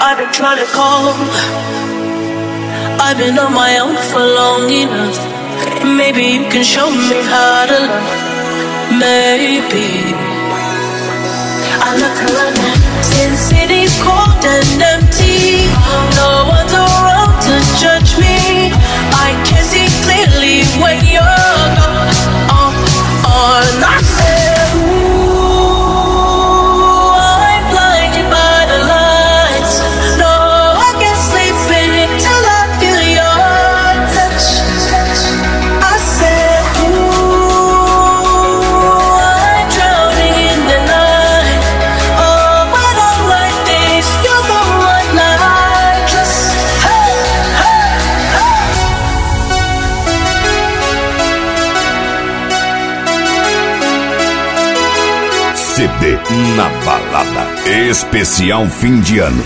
I've been trying to call. I've been on my own for long enough. Maybe you can show me how to love. Maybe. I look around and since city's cold and empty, no one's around to judge me. I can see clearly when you're gone. I said, ooh, I'm blinded by the lights. No, I can't sleep till I feel your touch. I said, ooh, I'm drowning in the night. Oh, when I'm like this, you're the one I trust. Hey, hey, hey. CD na balada. Especial fim de ano.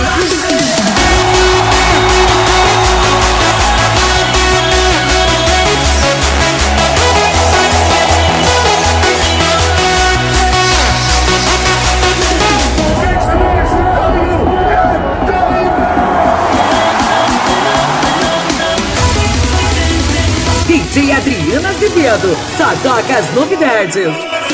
DJ Adriana Azevedo, só toca as novidades.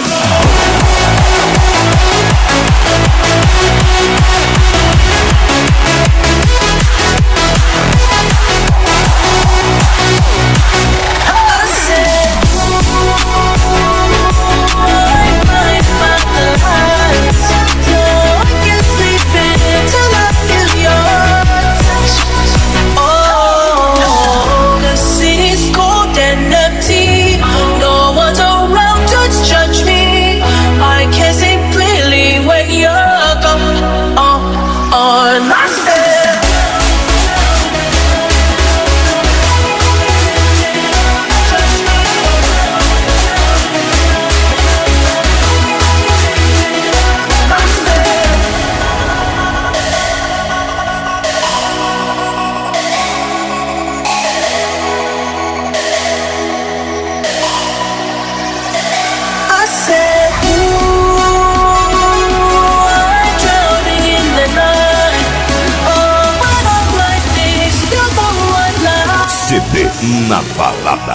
CD na balada.